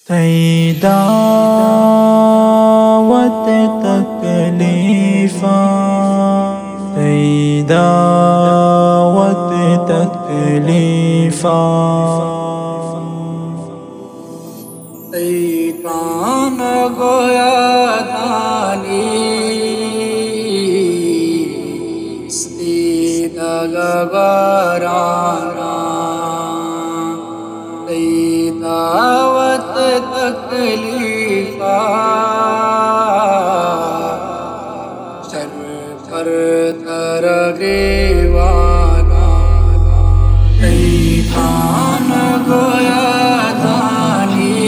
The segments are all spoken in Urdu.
تی دعوت تکلیفاں، تی دعوت تکلیفاں، تی تان گویا دانی استی دگبرانا، تی دعوت تکلیفا شر پر ترغیبانا، تی تان گویا دانی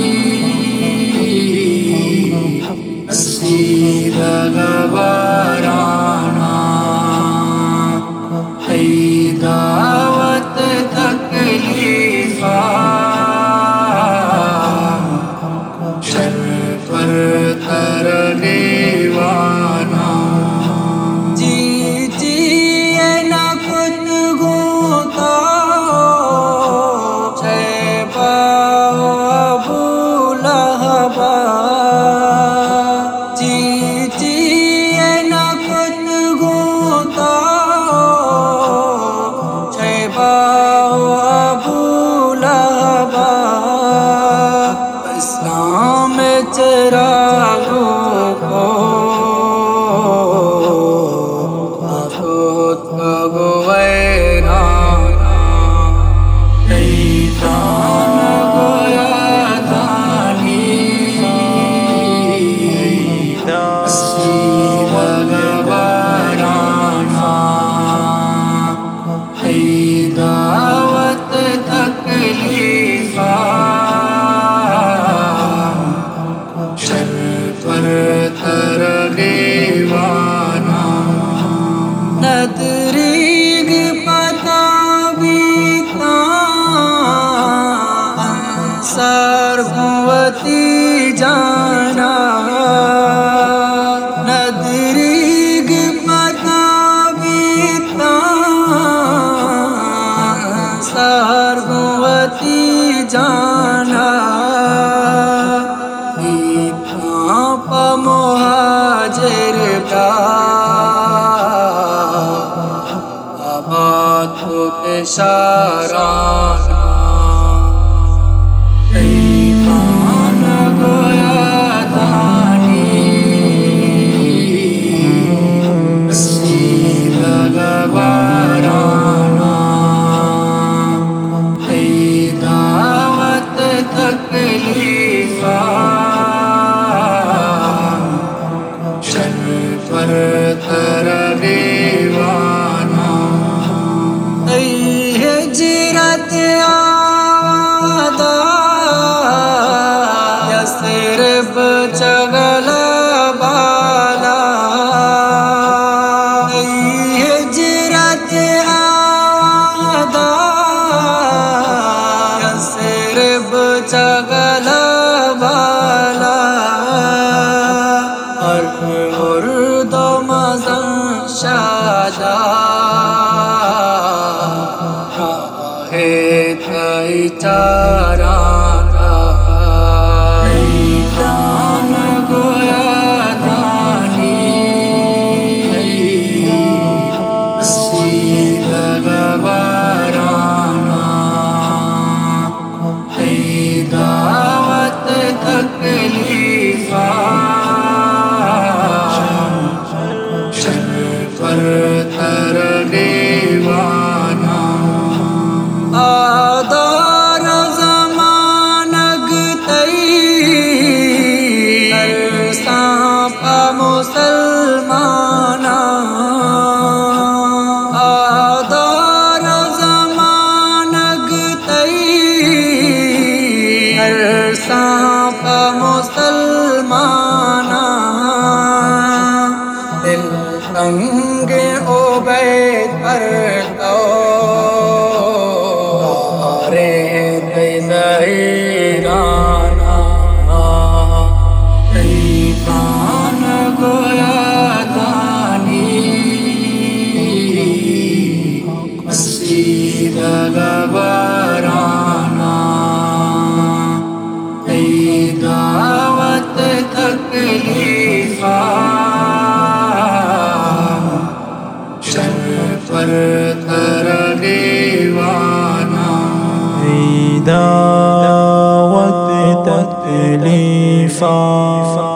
استی دگبرانا، تی دعوت تکلیفا شر پر ترغیبانا، جی جی نہ خود گوتا شیبا ابو لہبا، جی جی نہ خود گوتا شیبا ابو لہبا، اسلام چراغوں کو خود کو ویرانا، تی تان گویا دانی استی دگبرانا، تی دعوت تکلیفا شر پر ترغیبانا، ندریگ پتا بیتا انصار قوتی جانا، ندریگ پتا بیتا انصار قوتی جانا، پا مہاجر کا آباد ہو پیشارانا، تی تان گویا دانی استی دگبرانا، تی دعوت تکلیفا شر پر ترغیبانا، تی ہجرت آدا یثرب چگل بالا، تی ہجرت آدا یثرب چگل بالا، مرد و مزن شادا راہ تی چارانا، تی تان گویا دانی استی دگبرانا، تی دعوت تکلیفا شر پر ترغیبانا، آدار زمانگ تی ارساں پا مسلمانا، آدار زمانگ تی ارساں پا مسلمانا، دل تنگ عبید پر تو رے تی ظہیرانا، تی تان گویا دانی استی دگبرانا، تی دعوت تکلیفاں